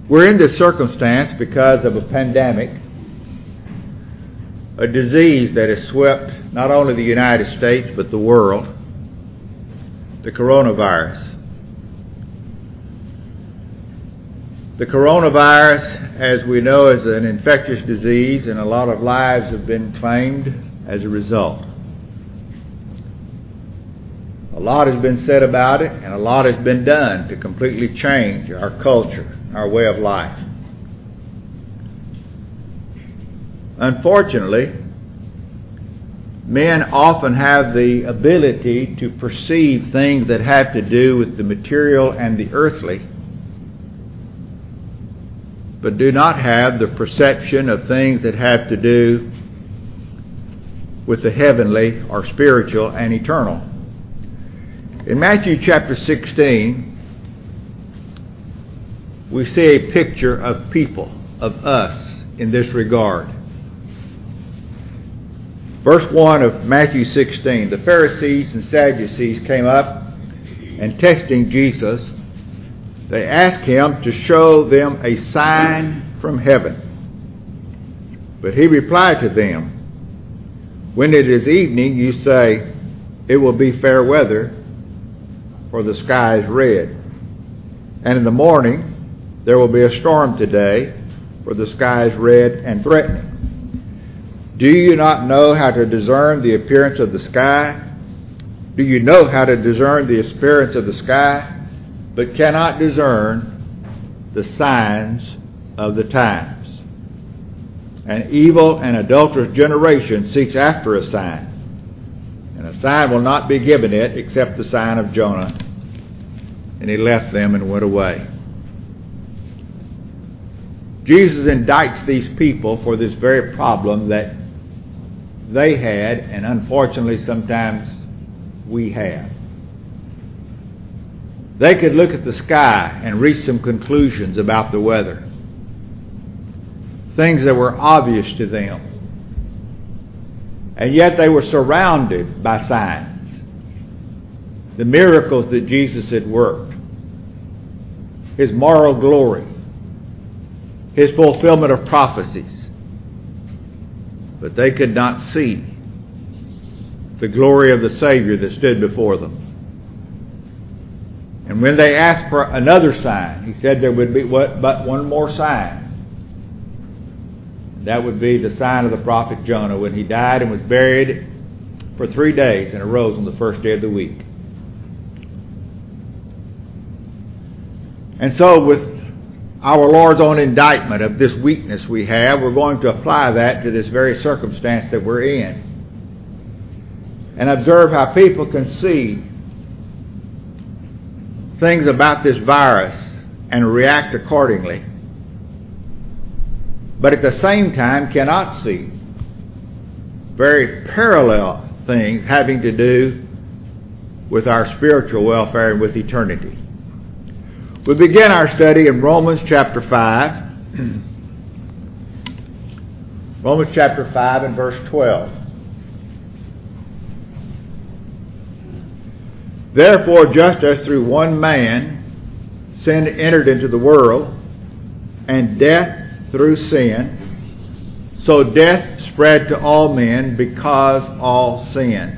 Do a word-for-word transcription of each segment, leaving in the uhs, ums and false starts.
We're in this circumstance because of a pandemic, a disease that has swept not only the United States but the world, the coronavirus. The coronavirus, as we know, is an infectious disease, and a lot of lives have been claimed as a result. A lot has been said about it, and a lot has been done to completely change our culture, our way of life. Unfortunately, men often have the ability to perceive things that have to do with the material and the earthly, but do not have the perception of things that have to do with the heavenly or spiritual and eternal. In Matthew chapter sixteen, we see a picture of people, of us, in this regard. Verse one of Matthew sixteen, the Pharisees and Sadducees came up, and testing Jesus, they asked him to show them a sign from heaven. But he replied to them, "When it is evening, you say, 'It will be fair weather, for the sky is red.' And in the morning, 'There will be a storm today, for the sky is red and threatening.' Do you not know how to discern the appearance of the sky? Do you know how to discern the appearance of the sky, but cannot discern the signs of the times? An evil and adulterous generation seeks after a sign, and a sign will not be given it except the sign of Jonah." And he left them and went away. Jesus indicts these people for this very problem that they had, and unfortunately sometimes we have. They could look at the sky and reach some conclusions about the weather, things that were obvious to them. And yet they were surrounded by signs, the miracles that Jesus had worked, His moral glory, His fulfillment of prophecies. But they could not see the glory of the Savior that stood before them. And when they asked for another sign, He said there would be what, but one more sign. That would be the sign of the prophet Jonah, when he died and was buried for three days and arose on the first day of the week. And so with our Lord's own indictment of this weakness we have, we're going to apply that to this very circumstance that we're in. And observe how people can see things about this virus and react accordingly, but at the same time cannot see very parallel things having to do with our spiritual welfare and with eternity. We begin our study in Romans chapter five. Romans chapter five and verse twelve. "Therefore, just as through one man sin entered into the world, and death through sin, so death spread to all men because all sinned."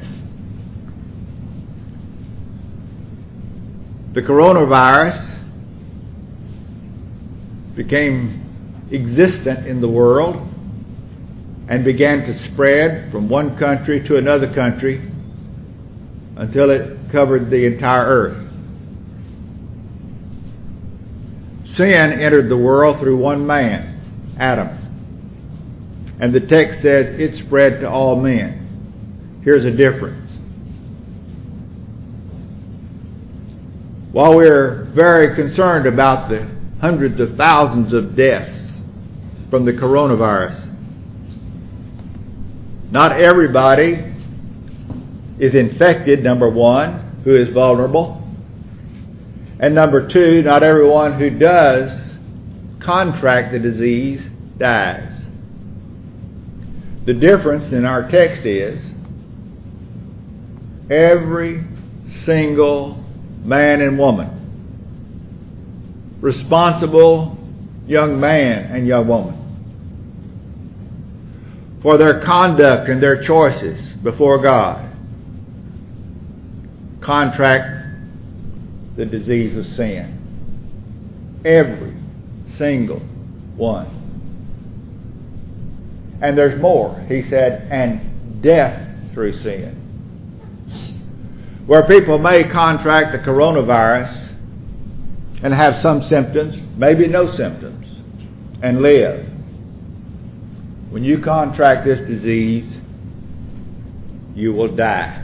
The coronavirus became existent in the world and began to spread from one country to another country until it covered the entire earth. Sin entered the world through one man, Adam. And the text says it spread to all men. Here's a difference. While we're very concerned about the hundreds of thousands of deaths from the coronavirus, not everybody is infected, number one, who is vulnerable. And number two, not everyone who does contract the disease dies. The difference in our text is every single man and woman responsible young man and young woman, for their conduct and their choices before God, contract the disease of sin. Every single one. And there's more. He said, and death through sin. Where people may contract the coronavirus and have some symptoms, maybe no symptoms, and live. When you contract this disease, you will die.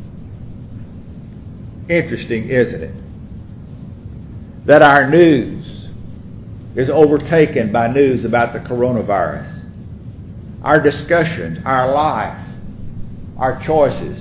Interesting, isn't it? That our news is overtaken by news about the coronavirus. Our discussions, our life, our choices.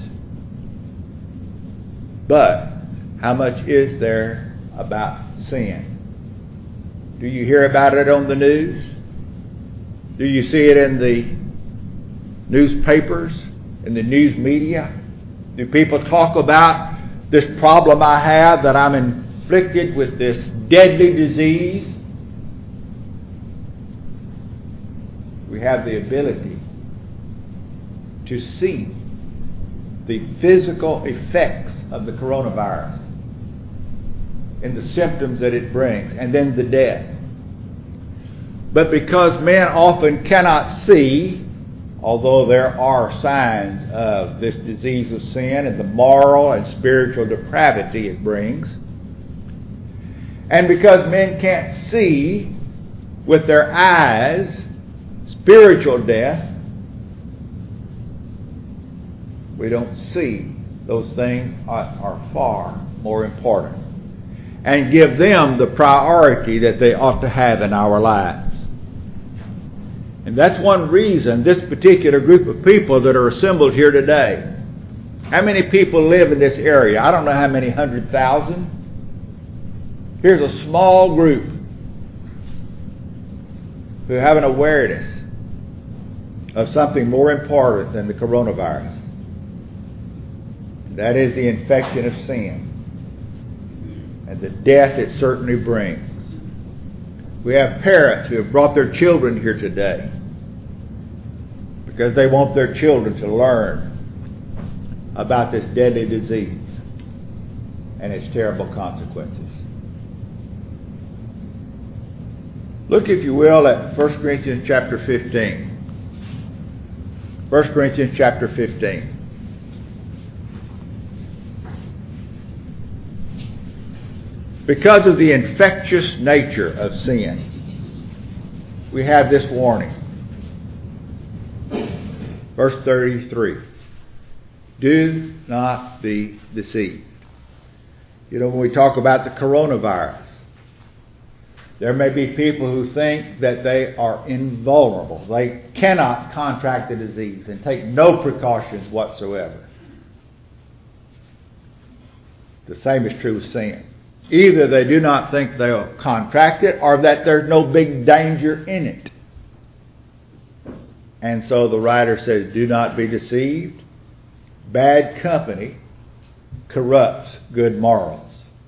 But how much is there about sin? Do you hear about it on the news? Do you see it in the newspapers, in the news media? Do people talk about this problem I have, that I'm inflicted with this deadly disease? We have the ability to see the physical effects of the coronavirus and the symptoms that it brings, and then the death. But because men often cannot see, although there are signs of this disease of sin and the moral and spiritual depravity it brings, and because men can't see with their eyes spiritual death, we don't see those things are, are far more important and give them the priority that they ought to have in our lives. And that's one reason this particular group of people that are assembled here today. How many people live in this area? I don't know how many hundred thousand. Here's a small group who have an awareness of something more important than the coronavirus. That is the infection of sin and the death it certainly brings. We have parents who have brought their children here today because they want their children to learn about this deadly disease and its terrible consequences. Look, if you will, at First Corinthians chapter fifteen. First Corinthians chapter fifteen. Because of the infectious nature of sin, we have this warning. Verse thirty-three. Do not be deceived. You know, when we talk about the coronavirus, there may be people who think that they are invulnerable. They cannot contract the disease and take no precautions whatsoever. The same is true with sin. Either they do not think they'll contract it, or that there's no big danger in it. And so the writer says, do not be deceived. Bad company corrupts good morals.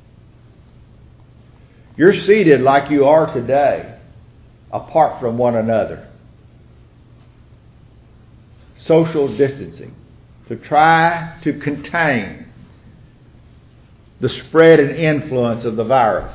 You're seated like you are today, apart from one another. Social distancing, to try to contain the spread and influence of the virus.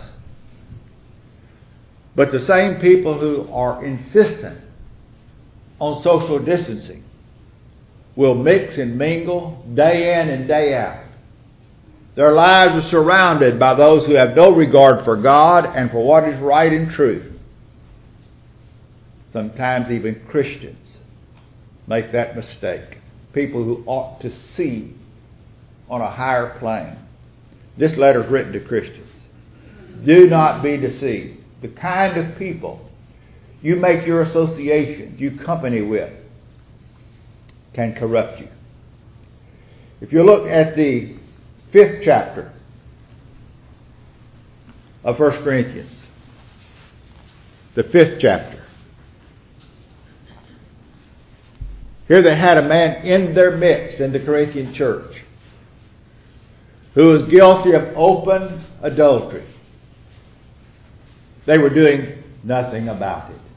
But the same people who are insistent on social distancing will mix and mingle day in and day out. Their lives are surrounded by those who have no regard for God and for what is right and true. Sometimes even Christians make that mistake. People who ought to see on a higher plane. This letter is written to Christians. Do not be deceived. The kind of people you make your associations, you company with, can corrupt you. If you look at the fifth chapter of First Corinthians, the fifth chapter, here they had a man in their midst in the Corinthian church who was guilty of open adultery. They were doing nothing about it.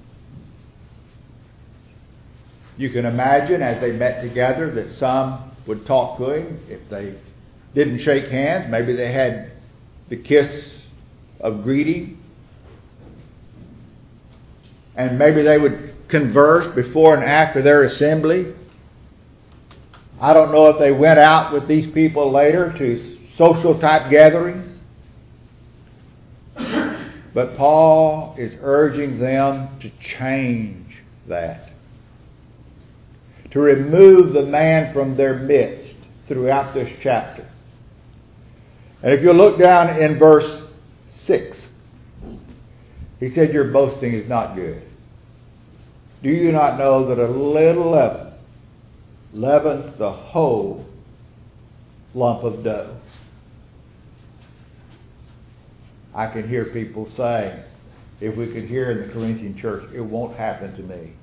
You can imagine as they met together that some would talk to him. If they didn't shake hands, maybe they had the kiss of greeting. And maybe they would converse before and after their assembly. I don't know if they went out with these people later to social type gatherings. But Paul is urging them to change that. To remove the man from their midst throughout this chapter. And if you look down in verse six, he said, your boasting is not good. Do you not know that a little leaven leavens the whole lump of dough? I can hear people say, if we could hear in the Corinthian church, it won't happen to me.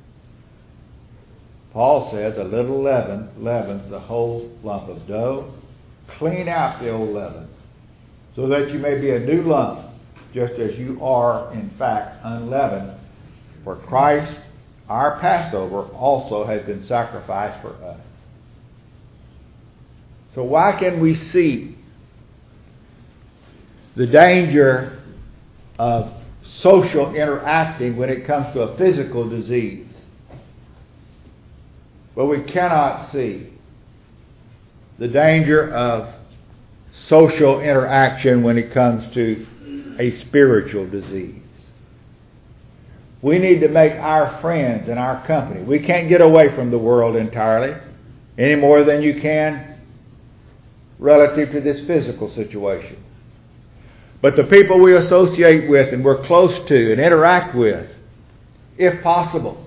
Paul says a little leaven leavens the whole lump of dough. Clean out the old leaven so that you may be a new lump, just as you are, in fact, unleavened. For Christ, our Passover, also has been sacrificed for us. So why can we see the danger of social interacting when it comes to a physical disease? But we cannot see the danger of social interaction when it comes to a spiritual disease. We need to make our friends and our company. We can't get away from the world entirely any more than you can relative to this physical situation. But the people we associate with and we're close to and interact with, if possible,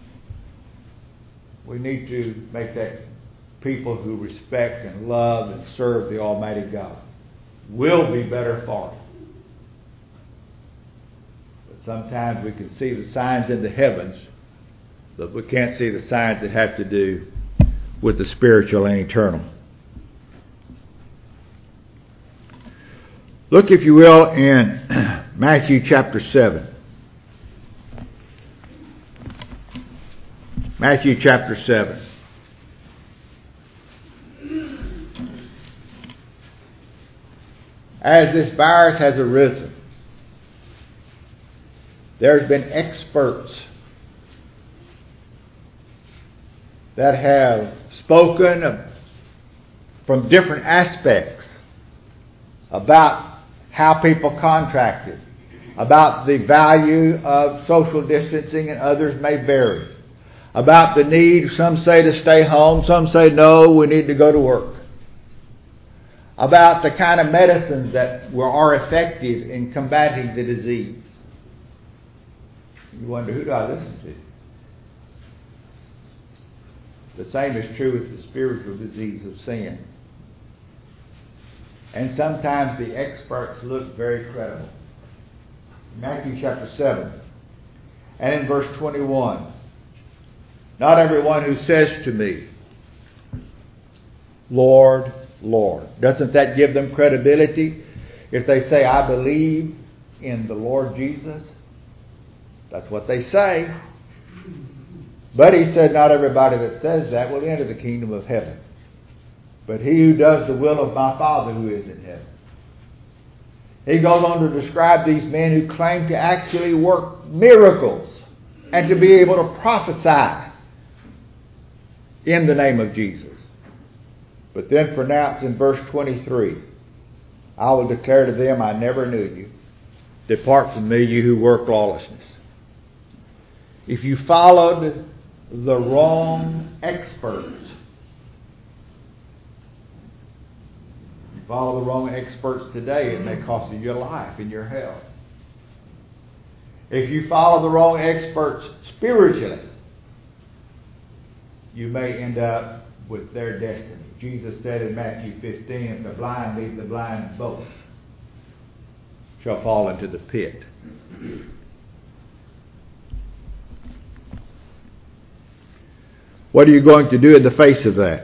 we need to make that people who respect and love and serve the Almighty God. Will be better for it. But sometimes we can see the signs in the heavens, but we can't see the signs that have to do with the spiritual and eternal. Look, if you will, in Matthew chapter seven. Matthew chapter seven. As this virus has arisen, there's been experts that have spoken of, from different aspects about how people contracted, about the value of social distancing, and others may vary, about the need, some say to stay home, some say no, we need to go to work, about the kind of medicines that were, are effective in combating the disease. You wonder, who do I listen to? The same is true with the spiritual disease of sin. And sometimes the experts look very credible. Matthew chapter seven and in verse twenty-one. Not everyone who says to me, Lord, Lord. Doesn't that give them credibility? If they say, I believe in the Lord Jesus, that's what they say. But he said, not everybody that says that will enter the kingdom of heaven, but he who does the will of my Father who is in heaven. He goes on to describe these men who claim to actually work miracles and to be able to prophesy in the name of Jesus. But then pronounce in verse twenty-three, I will declare to them, I never knew you. Depart from me, you who work lawlessness. If you followed the wrong experts, you follow the wrong experts today, it may cost you your life and your health. If you follow the wrong experts spiritually, you may end up with their destiny. Jesus said in Matthew fifteen, if the blind lead the blind, both shall fall into the pit. What are you going to do in the face of that?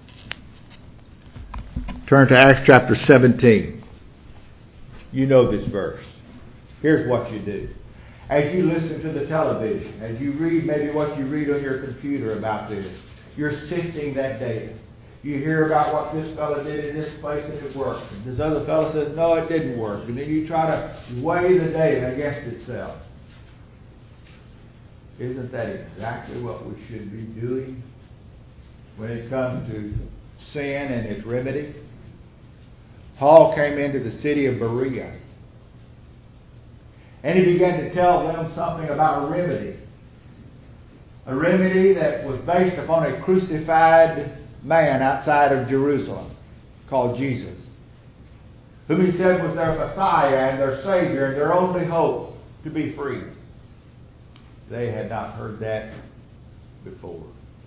Turn to Acts chapter seventeen. You know this verse. Here's what you do. as you listen to the television, as you read maybe what you read on your computer about this. You're sifting that data. You hear about what this fellow did in this place and it worked. And this other fellow says, no, it didn't work. And then you try to weigh the data against itself. Isn't that exactly what we should be doing when it comes to sin and its remedy? Paul came into the city of Berea, and he began to tell them something about a remedy. A remedy that was based upon a crucified man outside of Jerusalem called Jesus, whom he said was their Messiah and their Savior and their only hope to be free. They had not heard that before.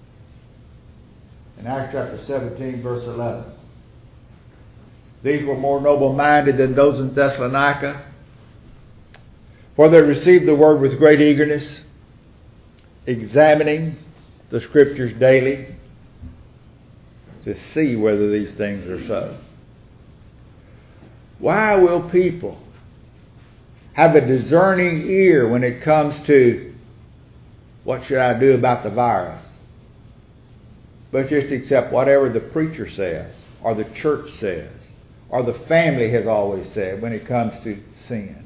In Acts chapter seventeen, verse eleven, these were more noble-minded than those in Thessalonica, for they received the word with great eagerness, examining the Scriptures daily to see whether these things are so. Why will people have a discerning ear when it comes to what should I do about the virus, but just accept whatever the preacher says or the church says or the family has always said when it comes to sin?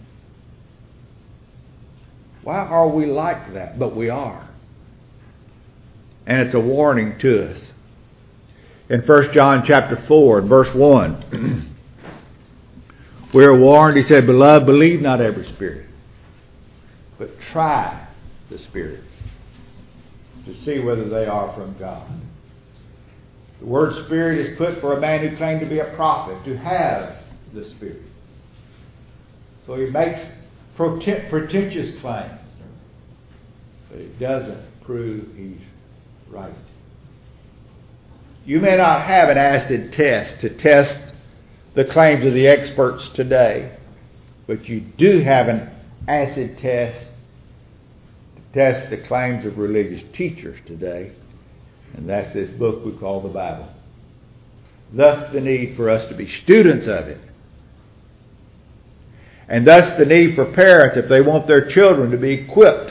Why are we like that? But we are. And it's a warning to us. In First John chapter four, verse one, we are warned, he said, Beloved, believe not every spirit, but try the spirits to see whether they are from God. The word spirit is put for a man who claimed to be a prophet, to have the Spirit. So he makes pretentious claims, but it doesn't prove he's right. You may not have an acid test to test the claims of the experts today, but you do have an acid test to test the claims of religious teachers today, and that's this book we call the Bible. Thus the need for us to be students of it. And thus the need for parents, if they want their children to be equipped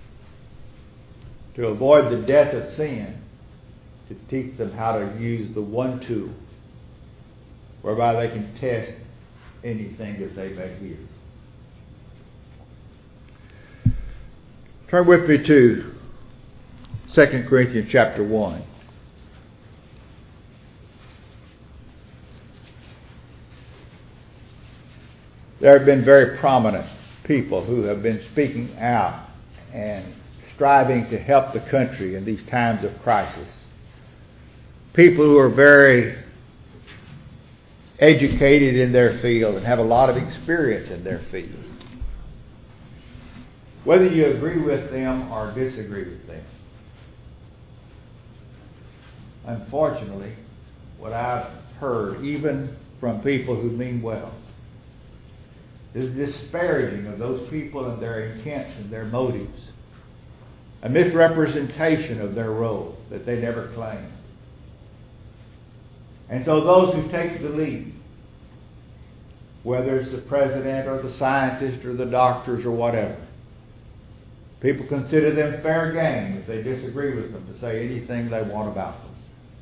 to avoid the death of sin, to teach them how to use the one tool whereby they can test anything that they may hear. Turn with me to Second Corinthians chapter one. There have been very prominent people who have been speaking out and striving to help the country in these times of crisis. People who are very educated in their field and have a lot of experience in their field. Whether you agree with them or disagree with them. Unfortunately, what I've heard, even from people who mean well, is disparaging of those people and their intents and their motives. A misrepresentation of their role that they never claimed. And so those who take the lead, whether it's the president or the scientist or the doctors or whatever, people consider them fair game if they disagree with them to say anything they want about them.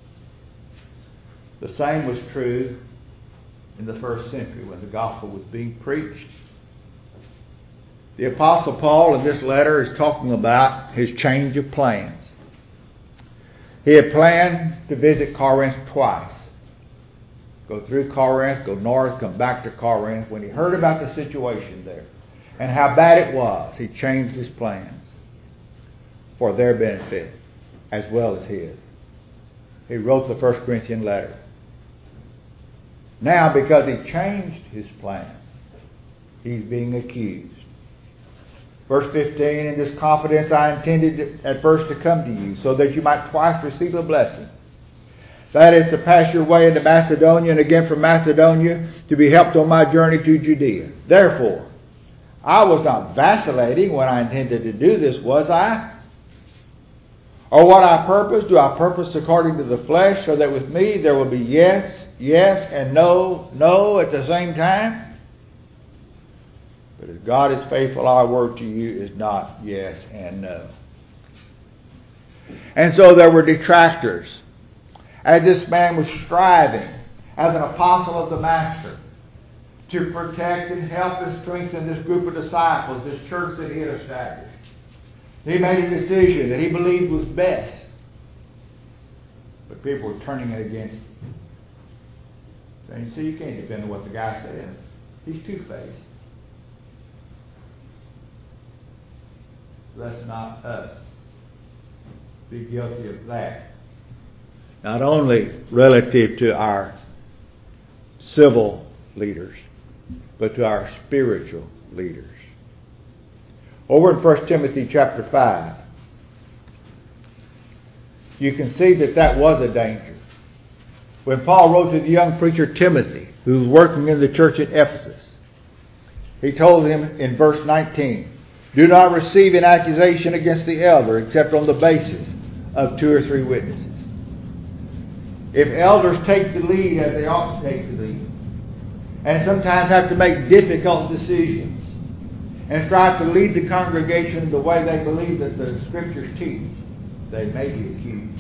The same was true in the first century when the gospel was being preached. The Apostle Paul in this letter is talking about his change of plans. He had planned to visit Corinth twice. Go through Corinth, go north, come back to Corinth. When he heard about the situation there and how bad it was, he changed his plans for their benefit as well as his. He wrote the First Corinthian letter. Now, because he changed his plans, he's being accused. Verse fifteen, in this confidence I intended at first to come to you, so that you might twice receive a blessing. That is, to pass your way into Macedonia, and again from Macedonia to be helped on my journey to Judea. Therefore, I was not vacillating when I intended to do this, was I? Or what I purpose, do I purpose according to the flesh, so that with me there will be yes, yes, and no, no at the same time? But as God is faithful, our word to you is not yes and no. And so there were detractors. As this man was striving as an apostle of the Master to protect and help and strengthen this group of disciples, this church that he had established, he made a decision that he believed was best. But people were turning it against him. Saying, see, you can't depend on what the guy says. He's two-faced. Let's not us be guilty of that. Not only relative to our civil leaders, but to our spiritual leaders. Over in First Timothy chapter five, you can see that that was a danger. When Paul wrote to the young preacher Timothy, who was working in the church at Ephesus, he told him in verse nineteen, do not receive an accusation against the elder except on the basis of two or three witnesses. If elders take the lead as they ought to take the lead, and sometimes have to make difficult decisions, and strive to lead the congregation the way they believe that the Scriptures teach, they may be accused.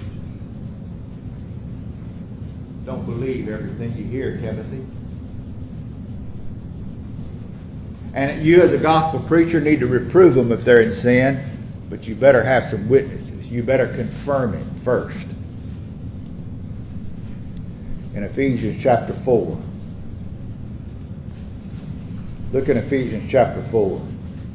Don't believe everything you hear, Timothy. And you as a gospel preacher need to reprove them if they're in sin, but you better have some witnesses. You better confirm it first. In Ephesians chapter four. Look in Ephesians chapter four.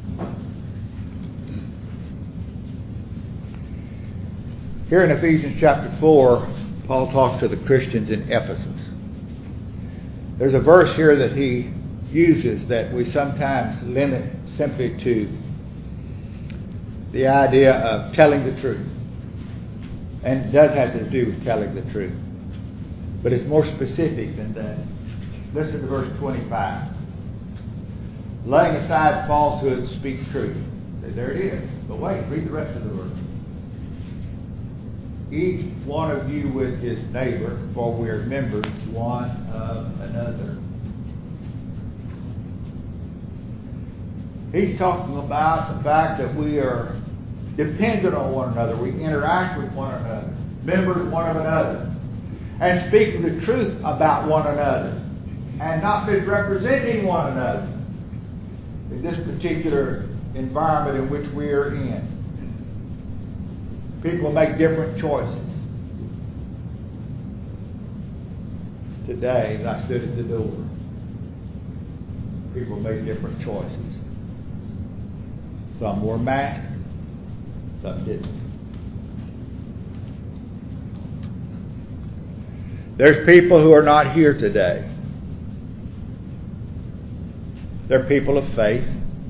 Here in Ephesians chapter four, Paul talks to the Christians in Ephesus. There's a verse here that he uses that we sometimes limit simply to the idea of telling the truth. And it does have to do with telling the truth. But it's more specific than that. Listen to verse twenty-five. Laying aside falsehood, speak truth. There it is. But wait, read the rest of the verse. Each one of you with his neighbor, for we are members one of another. He's talking about the fact that we are dependent on one another. We interact with one another, members one of another, and speaking the truth about one another, and not misrepresenting one another in this particular environment in which we are in. People make different choices. Today, as I stood at the door, people make different choices. Some wore masks, some didn't. There's people who are not here today. They're people of faith.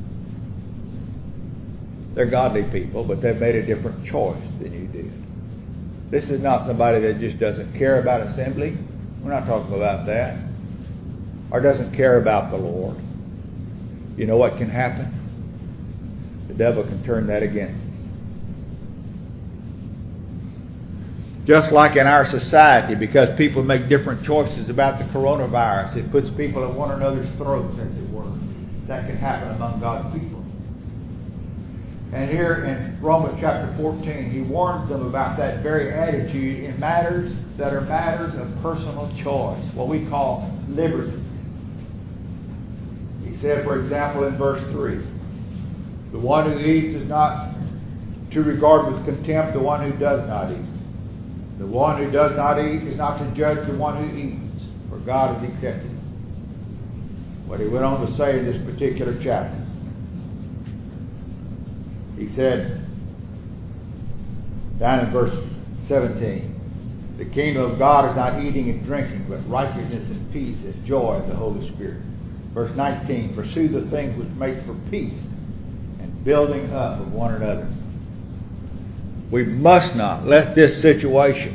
They're godly people, but they've made a different choice than you did. This is not somebody that just doesn't care about assembly. We're not talking about that. Or doesn't care about the Lord. You know what can happen? The devil can turn that against us. Just like in our society, because people make different choices about the coronavirus, it puts people at one another's throats, as it were. That can happen among God's people. And here in Romans chapter fourteen, he warns them about that very attitude in matters that are matters of personal choice, what we call liberty. He said, for example, in verse three, the one who eats is not to regard with contempt the one who does not eat. The one who does not eat is not to judge the one who eats, for God has accepted it. What he went on to say in this particular chapter. He said, down in verse seventeen, the kingdom of God is not eating and drinking, but righteousness and peace and joy in the Holy Spirit. Verse nineteen, pursue the things which make for peace and building up of one another. We must not let this situation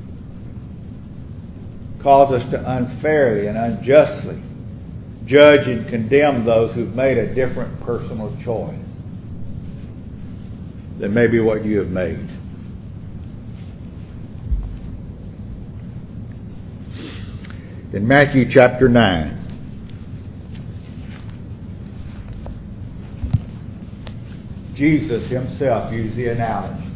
cause us to unfairly and unjustly judge and condemn those who've made a different personal choice than maybe what you have made. In Matthew chapter nine, Jesus himself used the analogy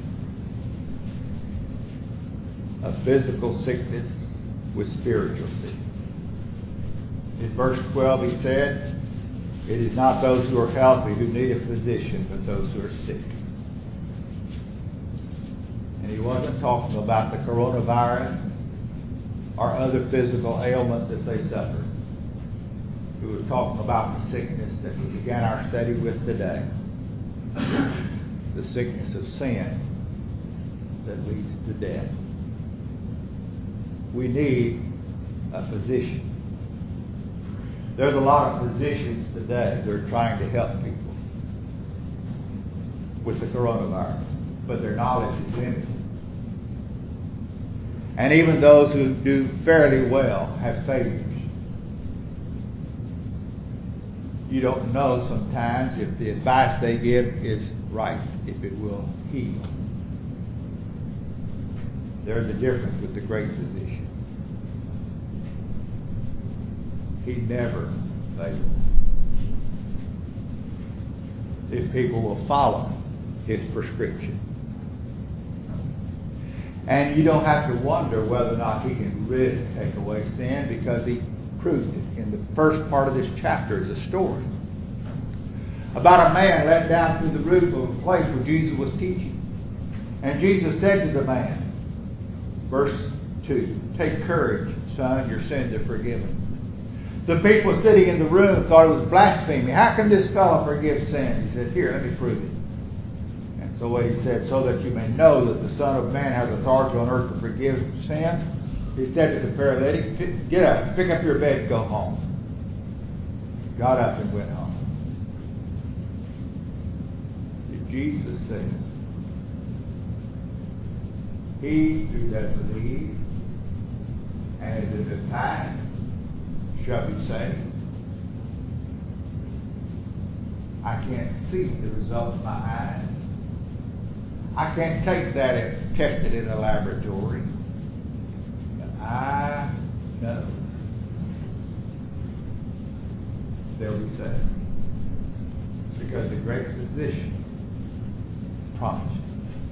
of physical sickness with spiritual sickness. In verse twelve he said, "It is not those who are healthy who need a physician, but those who are sick." And he wasn't talking about the coronavirus or other physical ailments that they suffer. He was talking about the sickness that we began our study with today. The sickness of sin that leads to death. We need a physician. There's a lot of physicians today that are trying to help people with the coronavirus, but their knowledge is limited. And even those who do fairly well have failures. You don't know sometimes if the advice they give is right, if it will heal. There's a difference with the great physician. He never fails if people will follow his prescription. And you don't have to wonder whether or not he can really take away sin, because he proved it. In the first part of this chapter is a story about a man let down through the roof of a place where Jesus was teaching. And Jesus said to the man, verse two, "Take courage, son, your sins are forgiven." The people sitting in the room thought it was blasphemy. How can this fellow forgive sins? He said, "Here, let me prove it." And so what he said, "So that you may know that the Son of Man has authority on earth to forgive sins," he said to the paralytic, "Get up, pick up your bed, and go home." He got up and went home. Jesus said, "He who does believe and is in the time shall be saved." I can't see the result of my eyes. I can't take that and test it in a laboratory. But I know they'll be saved. Because the great physician promised it.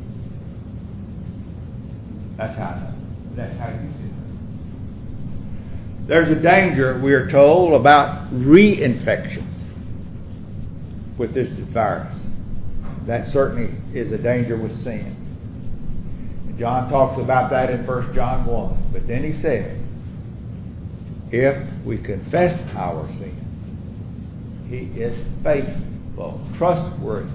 That's how I know. That's how you do it. There's a danger, we are told, about reinfection with this virus. That certainly is a danger with sin. And John talks about that in First John one. But then he said, if we confess our sins, he is faithful, trustworthy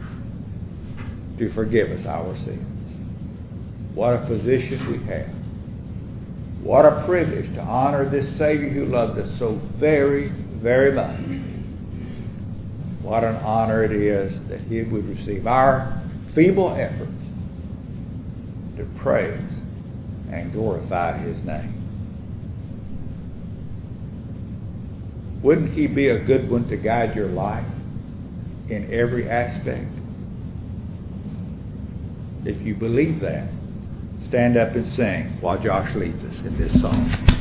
to forgive us our sins. What a position we have. What a privilege to honor this Savior who loved us so very, very much. What an honor it is that he would receive our feeble efforts to praise and glorify his name. Wouldn't he be a good one to guide your life in every aspect? If you believe that, stand up and sing while Josh leads us in this song.